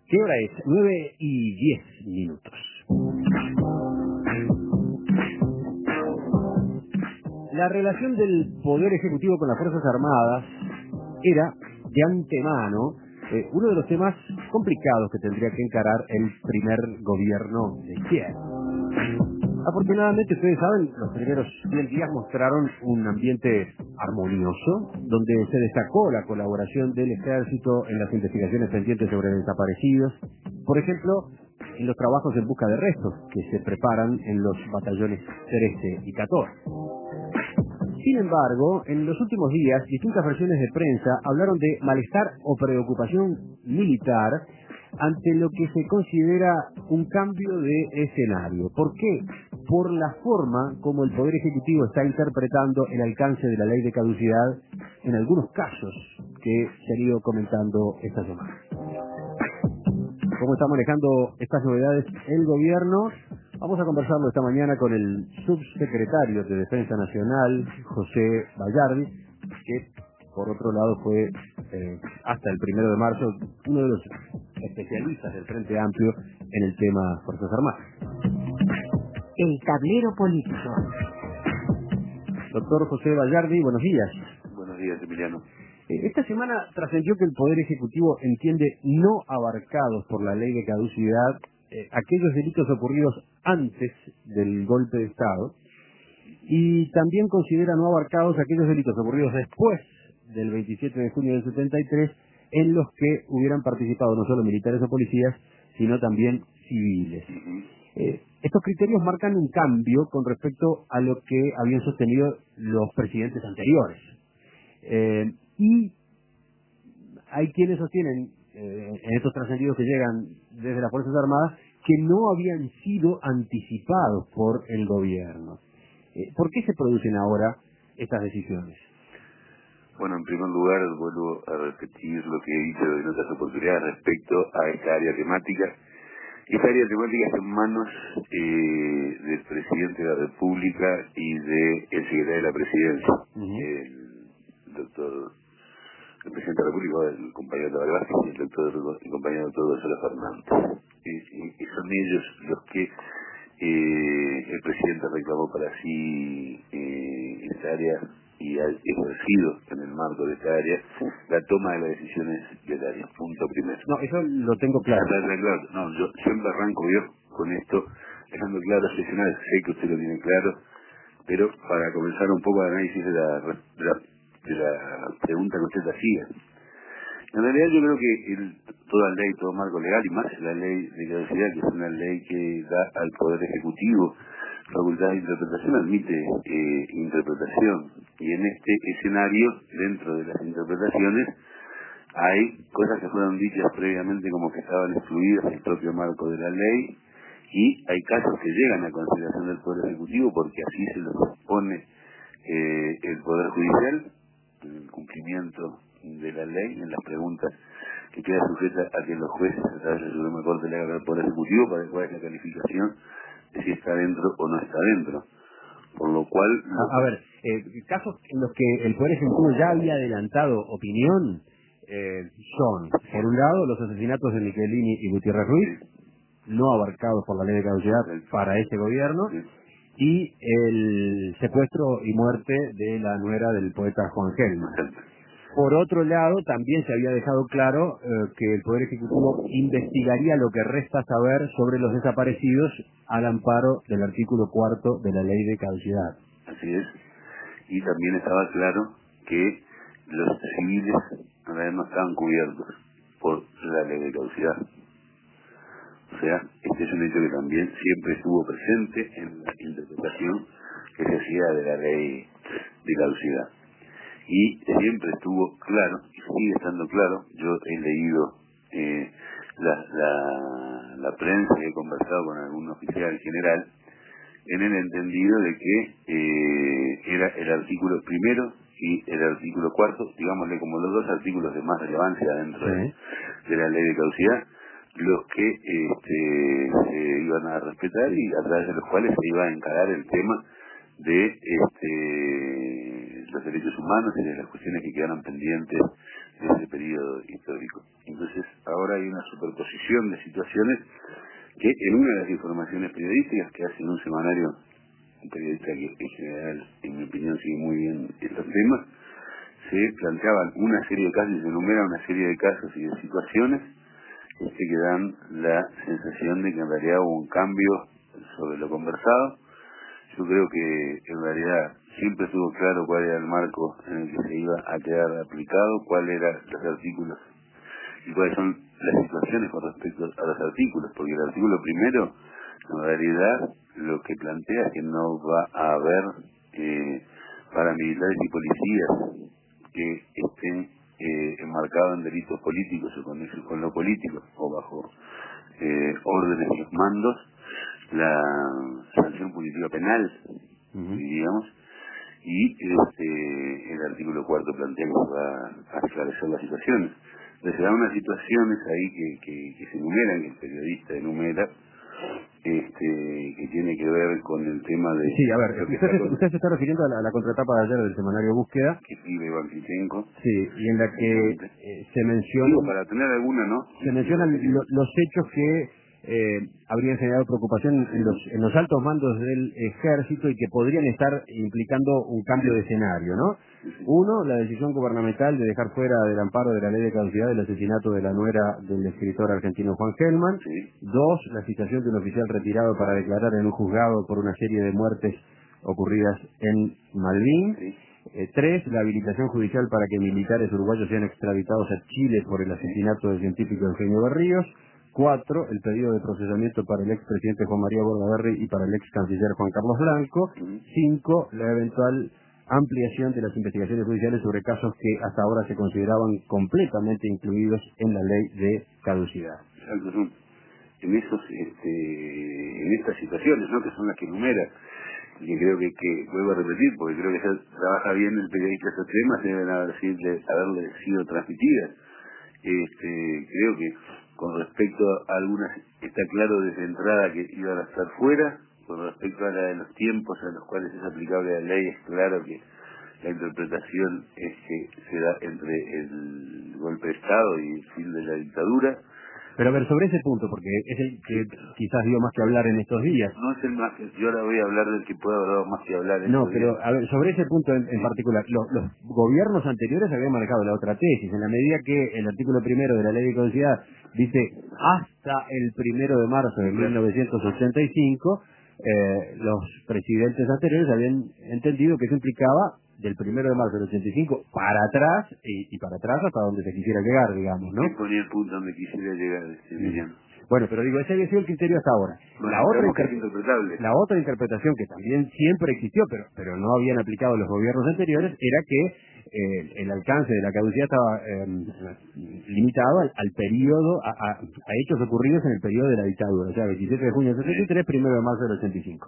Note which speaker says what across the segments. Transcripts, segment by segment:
Speaker 1: ¿Qué hora es? 9:10. La relación del Poder Ejecutivo con las Fuerzas Armadas era, de antemano, uno de los temas complicados que tendría que encarar el primer gobierno de izquierda. Afortunadamente, ustedes saben, los primeros 100 días mostraron un ambiente armonioso, donde se destacó la colaboración del Ejército en las investigaciones pendientes sobre desaparecidos, por ejemplo, en los trabajos en busca de restos que se preparan en los batallones 13 y 14. Sin embargo, en los últimos días, distintas versiones de prensa hablaron de malestar o preocupación militar ante lo que se considera un cambio de escenario. ¿Por qué? Por la forma como el Poder Ejecutivo está interpretando el alcance de la ley de caducidad en algunos casos que se han ido comentando esta semana. ¿Cómo está manejando estas novedades el gobierno? Vamos a conversarlo esta mañana con el subsecretario de Defensa Nacional, José Bayardi, que por otro lado fue hasta el 1 de marzo uno de los especialistas del Frente Amplio en el tema Fuerzas Armadas.
Speaker 2: El tablero político.
Speaker 1: Doctor José Bayardi, buenos días.
Speaker 3: Buenos días, Emiliano.
Speaker 1: Esta semana trascendió que el Poder Ejecutivo entiende no abarcados por la ley de caducidad aquellos delitos ocurridos antes del golpe de Estado y también considera no abarcados aquellos delitos ocurridos después del 27 de junio del 73 en los que hubieran participado no solo militares o policías, sino también civiles. Estos criterios marcan un cambio con respecto a lo que habían sostenido los presidentes anteriores. Y hay quienes sostienen, en estos trascendidos que llegan desde las Fuerzas Armadas, que no habían sido anticipados por el gobierno. ¿Por qué se producen ahora estas decisiones?
Speaker 3: Bueno, en primer lugar, vuelvo a repetir lo que he dicho en otras oportunidades respecto a esta área temática. Esta área temática está en manos del presidente de la República y del secretario de la Presidencia, el presidente de la República, el compañero Tabaré Vázquez, y el compañero doctor Gonzalo Fernández. Y son ellos los que el presidente reclamó para sí esta área y ha ejercido en el marco de esta área la toma de las decisiones del área. Punto primero.
Speaker 1: No, eso lo tengo claro.
Speaker 3: Claro. No, yo siempre arranco yo con esto, dejando claro el escenario. Sé que usted lo tiene claro, pero para comenzar un poco el análisis de la pregunta que usted hacía. En realidad yo creo que toda ley, todo marco legal, y más la ley de caducidad, que es una ley que da al Poder Ejecutivo facultad de interpretación, admite interpretación. Y en este escenario, dentro de las interpretaciones, hay cosas que fueron dichas previamente como que estaban excluidas del propio marco de la ley, y hay casos que llegan a consideración del Poder Ejecutivo porque así se lo dispone el Poder Judicial, en el cumplimiento de la ley, en las preguntas que queda sujeta a que los jueces a través del Suprema Corte le hagan al Poder Ejecutivo para cuál es la calificación de si está dentro o no está dentro. Por lo cual...
Speaker 1: casos en los que el Poder Ejecutivo ya había adelantado opinión son, por un lado, los asesinatos de Michelini y Gutiérrez Ruiz, no abarcados por la ley de caducidad para este gobierno, y el secuestro y muerte de la nuera del poeta Juan Gelman. Por otro lado, también se había dejado claro que el Poder Ejecutivo investigaría lo que resta saber sobre los desaparecidos al amparo del artículo 4 de la ley de caducidad.
Speaker 3: Así es. Y también estaba claro que los civiles en realidad no estaban cubiertos por la ley de caducidad. O sea, este es un hecho que también siempre estuvo presente en la interpretación que se hacía de la ley de caducidad. Y siempre estuvo claro, y sigue estando claro, yo he leído la prensa y he conversado con algún oficial general, en el entendido de que era el artículo primero y el artículo cuarto, digámosle como los dos artículos de más relevancia dentro de la ley de caducidad, los que se iban a respetar y a través de los cuales se iba a encarar el tema de los derechos humanos y de las cuestiones que quedaron pendientes de ese periodo histórico. Entonces, ahora hay una superposición de situaciones que en una de las informaciones periodísticas que hace en un semanario, un periodista que en general, en mi opinión, sigue muy bien estos temas, se planteaban una serie de casos y se enumeran una serie de casos y de situaciones que dan la sensación de que en realidad hubo un cambio sobre lo conversado. Yo creo que en realidad siempre estuvo claro cuál era el marco en el que se iba a quedar aplicado, cuáles eran los artículos y cuáles son las situaciones con respecto a los artículos, porque el artículo primero, en realidad, lo que plantea es que no va a haber paramilitares y policías que estén enmarcados en delitos políticos o con lo político o bajo órdenes de los mandos, la sanción punitiva penal, diríamos, y el artículo 4 plantea que se va a esclarecer las situaciones. Entonces se dan unas situaciones ahí que se enumeran, que el periodista enumera, que tiene que ver con el tema de...
Speaker 1: Sí, a ver, usted se está refiriendo a la contratapa de ayer del semanario Búsqueda.
Speaker 3: Que escribe Iván Clitenco.
Speaker 1: Sí, y en la que se menciona...
Speaker 3: Digo, para tener alguna, ¿no?
Speaker 1: Se mencionan los hechos que habrían generado preocupación en los altos mandos del ejército y que podrían estar implicando un cambio de escenario, ¿no? Uno, la decisión gubernamental de dejar fuera del amparo de la ley de caducidad el asesinato de la nuera del escritor argentino Juan Gelman.
Speaker 3: Sí.
Speaker 1: Dos, la citación de un oficial retirado para declarar en un juzgado por una serie de muertes ocurridas en Malvin.
Speaker 3: Sí.
Speaker 1: Tres, la habilitación judicial para que militares uruguayos sean extraditados a Chile por el asesinato del científico Eugenio Berríos. 4, el pedido de procesamiento para el expresidente Juan María Bordaberry y para el ex canciller Juan Carlos Blanco. 5, la eventual ampliación de las investigaciones judiciales sobre casos que hasta ahora se consideraban completamente incluidos en la ley de caducidad.
Speaker 3: Exacto, son en en estas situaciones, ¿no?, que son las que enumera, y que creo que vuelvo a repetir, porque creo que ya trabaja bien el periodista estos temas, deben haberle sido transmitidas. Creo que con respecto a algunas está claro desde entrada que iban a estar fuera. Con respecto a la de los tiempos a los cuales es aplicable la ley, es claro que la interpretación es que se da entre el golpe de Estado y el fin de la dictadura.
Speaker 1: Pero a ver, sobre ese punto, porque es el que quizás dio más que hablar en estos días.
Speaker 3: No es el más que... Yo ahora voy a hablar del que puede haber más que hablar en
Speaker 1: No,
Speaker 3: estos días.
Speaker 1: pero a ver, sobre ese punto en particular, los gobiernos anteriores habían marcado la otra tesis, en la medida que el artículo primero de la ley de caducidad dice hasta el 1 de marzo de 1985, los presidentes anteriores habían entendido que eso implicaba del 1 de marzo del 85 para atrás y para atrás hasta donde se quisiera llegar, digamos, ¿no?
Speaker 3: Y ponía el punto donde quisiera llegar, Emiliano.
Speaker 1: Bueno, pero digo, ese había sido el criterio hasta ahora.
Speaker 3: Bueno,
Speaker 1: La otra interpretación que también siempre existió, pero no habían aplicado los gobiernos anteriores, era que el alcance de la caducidad estaba limitado al periodo, a hechos ocurridos en el periodo de la dictadura, o sea, 27 de junio del 73, 1 de marzo del 85.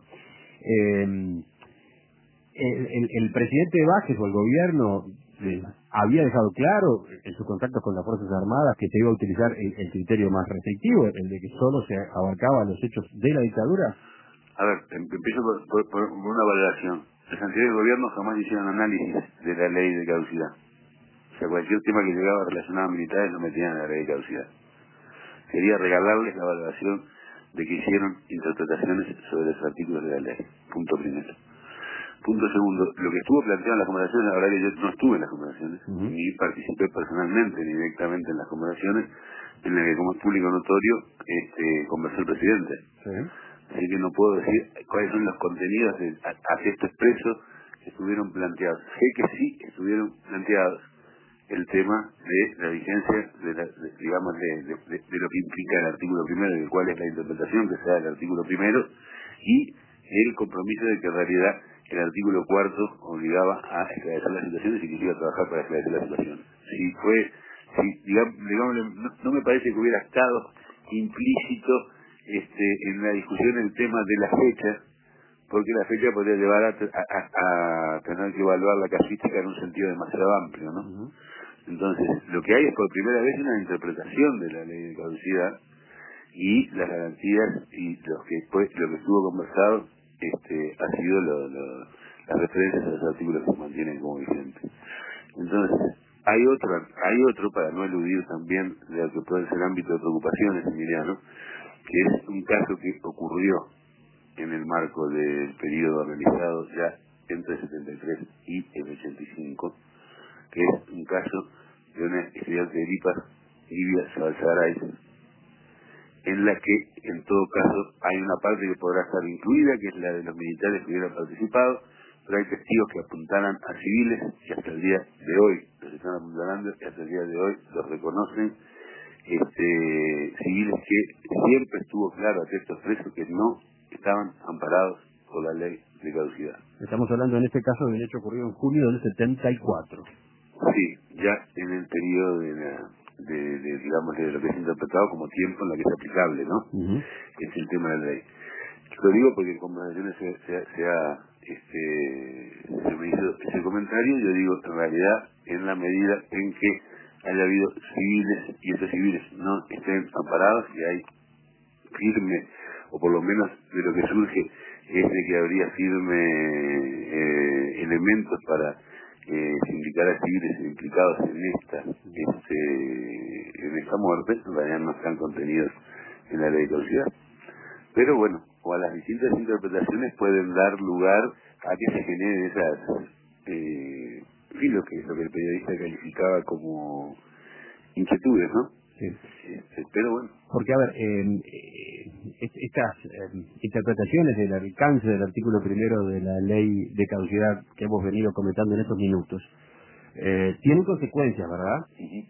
Speaker 1: El presidente Vázquez o el gobierno había dejado claro en sus contactos con las Fuerzas Armadas que se iba a utilizar el criterio más restrictivo, el de que solo se abarcaba los hechos de la dictadura.
Speaker 3: A ver, empiezo por una valoración. Los anteriores gobiernos jamás hicieron análisis de la ley de caducidad. O sea, cualquier tema que llegaba relacionado a militares lo metían en la ley de caducidad. Quería regalarles la valoración de que hicieron interpretaciones sobre los artículos de la ley. Punto primero. Punto segundo, lo que estuvo planteado en las conversaciones, la verdad que yo no estuve en las conversaciones, ni participé personalmente ni directamente en las conversaciones, en las que, como es público notorio, conversó el presidente.
Speaker 1: Sí.
Speaker 3: Así que no puedo decir cuáles son los contenidos a texto expreso que estuvieron planteados. Sé que sí estuvieron planteados el tema de la vigencia, digamos, de lo que implica el artículo primero, de cuál es la interpretación que se da del artículo primero, y el compromiso de que en realidad el artículo cuarto obligaba a esclarecer las situaciones y que se iba a trabajar para esclarecer las situaciones. No me parece que hubiera estado implícito en la discusión el tema de la fecha, porque la fecha podría llevar a tener que evaluar la casuística en un sentido demasiado amplio, ¿no? Entonces, lo que hay es por primera vez una interpretación de la ley de caducidad y las garantías y lo que estuvo conversado ha sido las referencias a los artículos que se mantienen como vigentes. Entonces, Hay otro, para no eludir también de lo que puede ser ámbito de preocupaciones, Emiliano, que es un caso que ocurrió en el marco del periodo analizado ya entre el 73 y el 85, que es un caso de una estudiante de Lipa, Livia Sabalzaray, en la que, en todo caso, hay una parte que podrá estar incluida, que es la de los militares que hubieran participado, pero hay testigos que apuntaran a civiles, que hasta el día de hoy los están apuntalando, y hasta el día de hoy los reconocen, civiles que siempre estuvo claro a texto expreso que no estaban amparados por la ley de caducidad.
Speaker 1: Estamos hablando en este caso de un hecho ocurrido en junio del 74.
Speaker 3: Sí, ya en el periodo digamos, de lo que es interpretado como tiempo en la que es aplicable, ¿no? Es el tema de la ley. Lo digo porque en conversaciones se me hizo ese comentario. Yo digo, en realidad, en la medida en que haya habido civiles y estos civiles no estén amparados y hay firme, o por lo menos de lo que surge es de que habría firme elementos para sindicar a civiles implicados en esta muerte, en realidad no están contenidos en la ley de caducidad. Pero bueno, o a las distintas interpretaciones pueden dar lugar a que se generen esas, lo que el periodista calificaba como inquietudes, ¿no?
Speaker 1: Sí.
Speaker 3: Pero bueno.
Speaker 1: Porque, a ver, estas interpretaciones del alcance del artículo primero de la ley de caducidad que hemos venido comentando en estos minutos, tienen consecuencias, ¿verdad?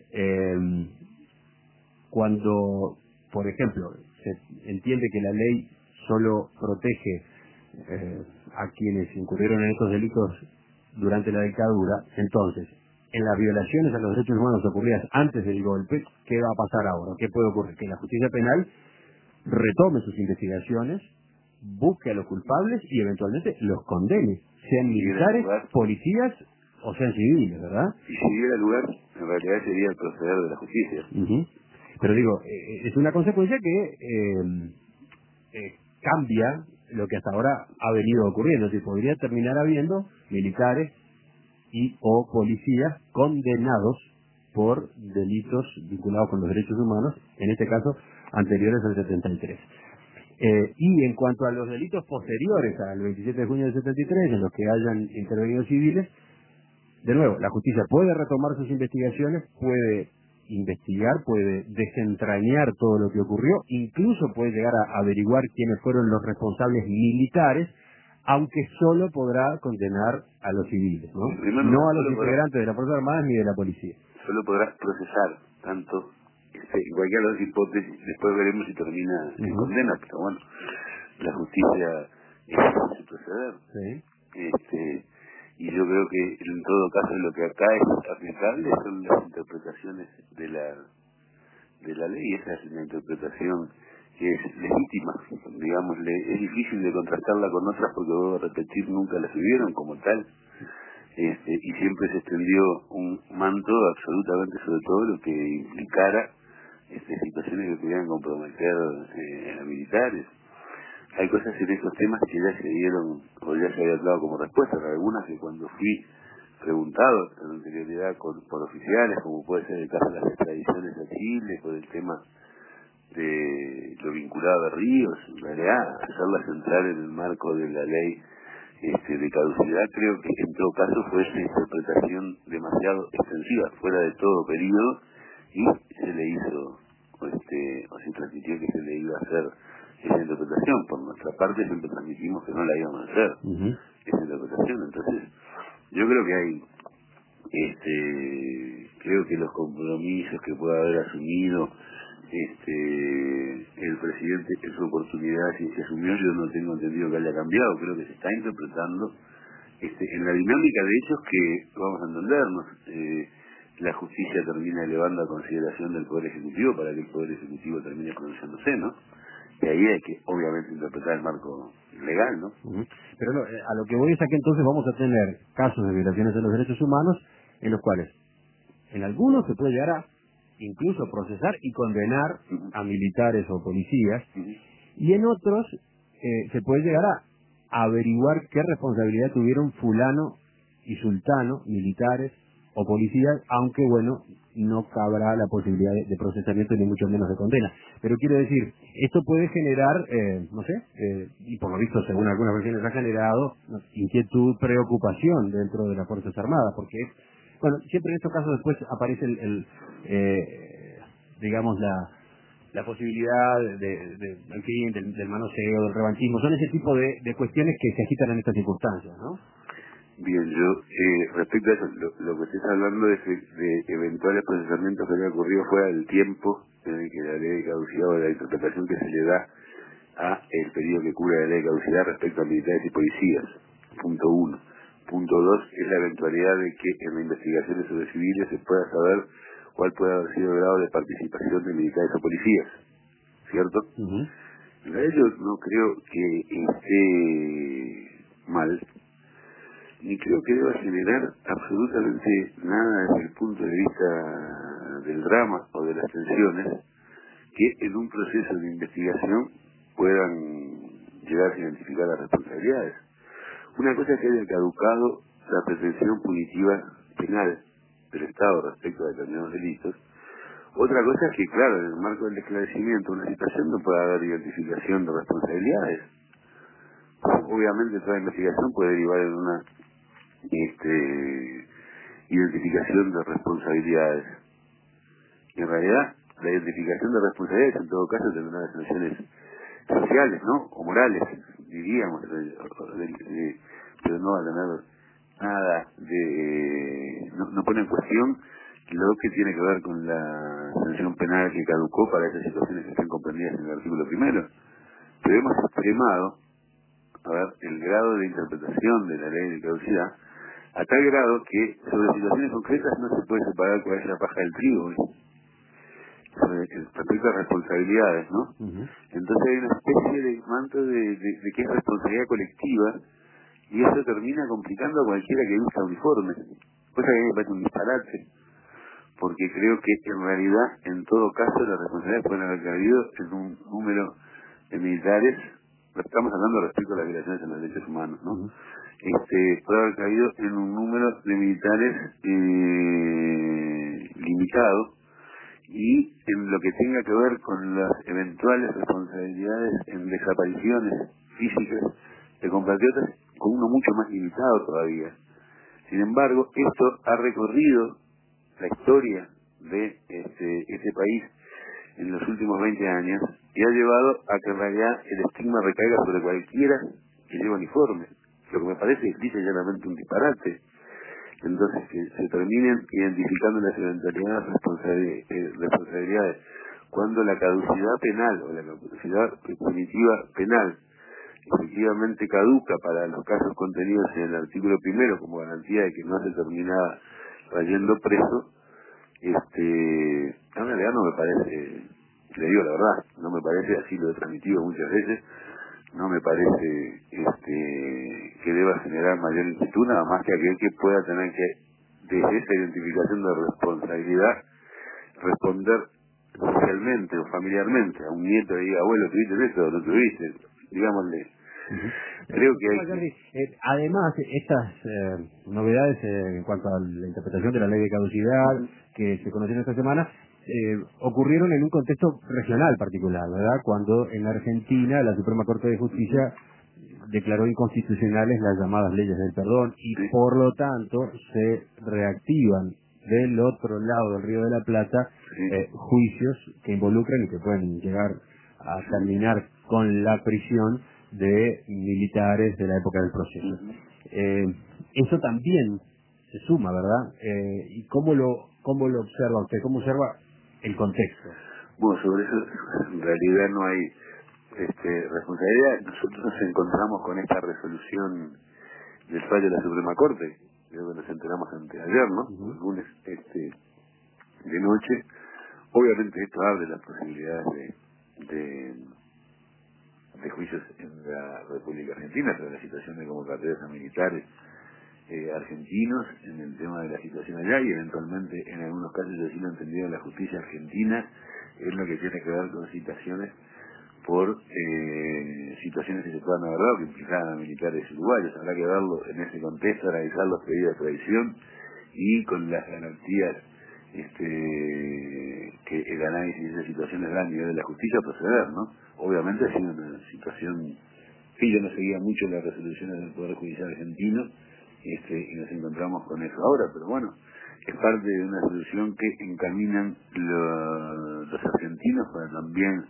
Speaker 1: Cuando, por ejemplo, se entiende que la ley solo protege a quienes incurrieron en estos delitos durante la dictadura, entonces, en las violaciones a los derechos humanos ocurridas antes del golpe, ¿qué va a pasar ahora? ¿Qué puede ocurrir? Que la justicia penal retome sus investigaciones, busque a los culpables y eventualmente los condene, sean militares, policías o sean civiles, ¿verdad?
Speaker 3: Y si diera lugar, en realidad sería el proceder de la justicia.
Speaker 1: Pero digo, es una consecuencia que cambia lo que hasta ahora ha venido ocurriendo, es decir, podría terminar habiendo militares y o policías condenados por delitos vinculados con los derechos humanos, en este caso anteriores al 73. Y en cuanto a los delitos posteriores al 27 de junio del 73, en los que hayan intervenido civiles, de nuevo, la justicia puede retomar sus investigaciones, puede investigar, puede desentrañar todo lo que ocurrió, incluso puede llegar a averiguar quiénes fueron los responsables militares, aunque solo podrá condenar a los civiles, ¿no? No a los integrantes de las Fuerzas Armadas ni de la policía.
Speaker 3: Solo podrá procesar, tanto, igual que a las hipótesis, después veremos si termina en condena, pero bueno, la justicia es su proceder. Y yo creo que en todo caso lo que acá es aplicable son las interpretaciones de la ley. Esa es una interpretación que es legítima, digamos, es difícil de contrastarla con otras porque, debo repetir, nunca las vivieron como tal, y siempre se extendió un manto absolutamente sobre todo lo que implicara situaciones que pudieran comprometer a militares. Hay cosas en estos temas que ya se dieron, o ya se había dado como respuesta, algunas que cuando fui preguntado en anterioridad por oficiales, como puede ser el caso de las extradiciones a Chile, por el tema de lo vinculado a Ríos, en realidad hacerlas entrar en el marco de la ley de caducidad, creo que en todo caso fue una interpretación demasiado extensiva, fuera de todo periodo, y se le hizo, o se transmitió que se le iba a hacer esa interpretación. Por nuestra parte siempre transmitimos que no la íbamos a hacer, esa interpretación. Entonces, yo creo que hay, creo que los compromisos que pueda haber asumido el presidente en su oportunidad, si se asumió, yo no tengo entendido que haya cambiado, creo que se está interpretando en la dinámica de hechos que, vamos a entendernos, la justicia termina elevando a consideración del Poder Ejecutivo para que el Poder Ejecutivo termine pronunciándose, ¿no? Y ahí hay que, obviamente, interpretar el marco legal, ¿no?
Speaker 1: Pero no, a lo que voy es a que entonces vamos a tener casos de violaciones de los derechos humanos en los cuales, en algunos se puede llegar a incluso procesar y condenar a militares o policías, y en otros se puede llegar a averiguar qué responsabilidad tuvieron fulano y sultano, militares o policías, aunque bueno, no cabrá la posibilidad de procesamiento ni mucho menos de condena. Pero quiero decir, esto puede generar, no sé, y por lo visto según algunas versiones ha generado inquietud, preocupación dentro de las Fuerzas Armadas, porque, bueno, siempre en estos casos después aparece digamos, la posibilidad en fin, del manoseo, del revanchismo, son ese tipo de cuestiones que se agitan en estas circunstancias, ¿no?
Speaker 3: Bien, yo, respecto a eso, lo que estás hablando es de eventuales procesamientos que habían ocurrido fuera del tiempo en el que la ley de caducidad o la interpretación que se le da a el periodo que cubre la ley de caducidad respecto a militares y policías. Punto 1. Punto 2 es la eventualidad de que en las investigaciones sobre civiles se pueda saber cuál puede haber sido el grado de participación de militares o policías, ¿cierto?
Speaker 1: Uh-huh.
Speaker 3: En realidad yo no creo que esté mal, ni creo que deba generar absolutamente nada desde el punto de vista del drama o de las tensiones que en un proceso de investigación puedan llegar a identificar las responsabilidades. Una cosa es que haya caducado la pretensión punitiva penal del Estado respecto a determinados delitos. Otra cosa es que, claro, en el marco del esclarecimiento de una situación no puede haber identificación de responsabilidades. Obviamente toda investigación puede derivar en una identificación de responsabilidades. Y en realidad, la identificación de responsabilidades en todo caso tendrá unas sanciones sociales, ¿no? O morales, diríamos, pero no va a tener nada no pone en cuestión lo que tiene que ver con la sanción penal que caducó para esas situaciones que están comprendidas en el artículo primero. Pero hemos extremado, el grado de interpretación de la ley de caducidad a tal grado que sobre situaciones concretas no se puede separar cuál es la paja del trigo, respecto a responsabilidades, ¿no?
Speaker 1: Uh-huh.
Speaker 3: Entonces hay una especie de manto de que es responsabilidad colectiva y eso termina complicando a cualquiera que usa uniforme, cosa que a mí me parece un disparate, porque creo que en realidad en todo caso las responsabilidades pueden haber caído en un número de militares, estamos hablando respecto a las violaciones a los derechos humanos, ¿no?
Speaker 1: Uh-huh.
Speaker 3: Puede haber caído en un número de militares limitado, y en lo que tenga que ver con las eventuales responsabilidades en desapariciones físicas de compatriotas, con uno mucho más limitado todavía. Sin embargo, esto ha recorrido la historia de este país en los últimos 20 años y ha llevado a que en realidad el estigma recaiga sobre cualquiera que lleva uniforme, lo que me parece lisa y llanamente un disparate. Entonces, que se terminen identificando las eventualidades responsabilidades cuando la caducidad penal o la caducidad punitiva penal efectivamente caduca para los casos contenidos en el artículo primero como garantía de que no se termina trayendo preso, en realidad no me parece, le digo la verdad, no me parece, así lo he transmitido muchas veces, no me parece que deba generar mayor inquietud, nada más que aquel que pueda tener que, desde esa identificación de responsabilidad, responder socialmente o familiarmente a un nieto que diga, abuelo, ¿tuviste esto o no tuviste? Digámosle. Creo que hay
Speaker 1: además, estas novedades en cuanto a la interpretación de la ley de caducidad que se conocieron esta semana, ocurrieron en un contexto regional particular, ¿verdad? Cuando en Argentina la Suprema Corte de Justicia declaró inconstitucionales las llamadas leyes del perdón y por lo tanto se reactivan del otro lado del Río de la Plata juicios que involucran y que pueden llegar a terminar con la prisión de militares de la época del proceso. Eso también se suma, ¿verdad? ¿Y cómo lo observa usted? ¿Cómo observa el contexto?
Speaker 3: Bueno, sobre eso en realidad no hay responsabilidad. Nosotros nos encontramos con esta resolución del fallo de la Suprema Corte, creo que nos enteramos anteayer, ¿no? El lunes de noche. Obviamente esto abre las posibilidades de juicios en la República Argentina sobre la situación de convocatorias a militares argentinos, en el tema de la situación allá y eventualmente en algunos casos, yo sí lo he entendido, en la justicia argentina, en lo que tiene que ver con citaciones por situaciones que se puedan haber dado que implicaban a militares uruguayos. Habrá que verlo en ese contexto, analizar los pedidos de extradición y con las garantías que el análisis de situaciones da a nivel de la justicia proceder, ¿no? Obviamente ha sido una situación que yo no seguía mucho las resoluciones del Poder Judicial argentino y nos encontramos con eso ahora, pero bueno, es parte de una solución que encaminan los argentinos para también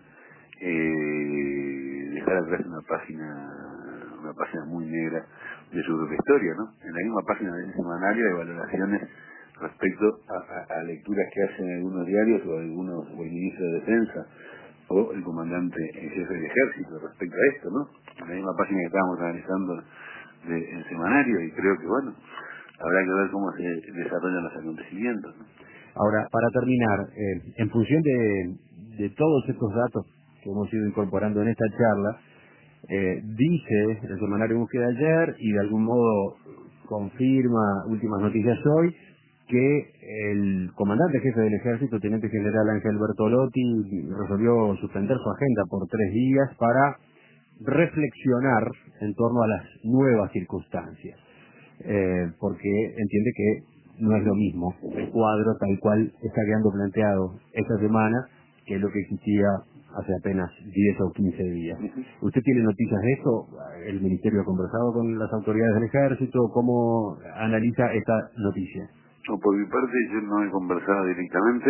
Speaker 3: dejar atrás una página muy negra de su propia historia, ¿no? En la misma página de ese semanario hay valoraciones respecto a lecturas que hacen algunos diarios o el ministro de Defensa o el comandante en jefe del ejército respecto a esto, ¿no? En la misma página que estábamos analizando del semanario, y creo que bueno, habrá que ver cómo se desarrollan los acontecimientos, ¿no?
Speaker 1: Ahora, para terminar, en función de todos estos datos que hemos ido incorporando en esta charla, dice el semanario Búsqueda ayer, y de algún modo confirma Últimas Noticias hoy, que el comandante jefe del ejército, teniente general Ángel Bertolotti, resolvió suspender su agenda por 3 días para reflexionar en torno a las nuevas circunstancias, porque entiende que no es lo mismo el cuadro tal cual está quedando planteado esta semana que lo que existía hace apenas 10 o 15 días. ¿Usted tiene noticias de esto? ¿El Ministerio ha conversado con las autoridades del ejército? ¿Cómo analiza esta noticia?
Speaker 3: No, por mi parte yo no he conversado directamente.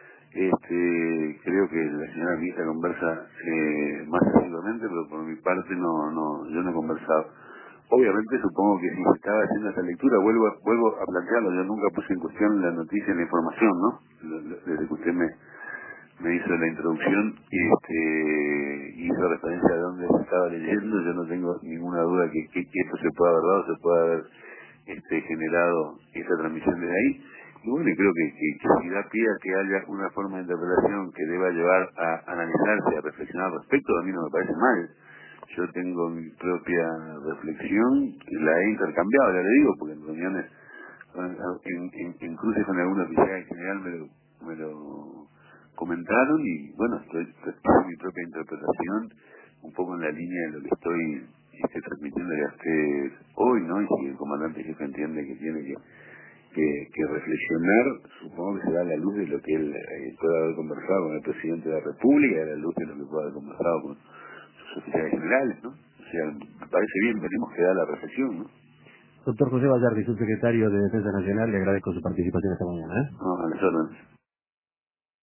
Speaker 3: Creo que la señora ministra conversa más asiduamente, pero por mi parte yo no he conversado. Obviamente supongo que si se estaba haciendo esta lectura, vuelvo a plantearlo, yo nunca puse en cuestión la noticia y la información, ¿no? Desde que usted me hizo la introducción y hizo referencia a dónde se estaba leyendo, yo no tengo ninguna duda que esto se pueda haber dado, se pueda haber generado esa transmisión desde ahí. Y bueno, y creo que si da pie a que haya una forma de interpretación que deba llevar a analizarse, a reflexionar al respecto, a mí no me parece mal. Yo tengo mi propia reflexión, la he intercambiado, ya le digo, porque en reuniones, en cruces con algún oficial en general me lo comentaron, y bueno, estoy mi propia interpretación, un poco en la línea de lo que estoy transmitiéndole a usted hoy, ¿no? Y si el comandante jefe entiende que tiene que reflexionar, supongo que será a la luz de lo que él pueda haber conversado con el presidente de la República, a la luz de lo que pueda haber conversado con sus oficiales generales, ¿no? O sea, me parece bien, tenemos que dar la reflexión, ¿no?
Speaker 1: Doctor José Vallardi, subsecretario de Defensa Nacional, le agradezco su participación esta mañana.
Speaker 3: No, a las órdenes.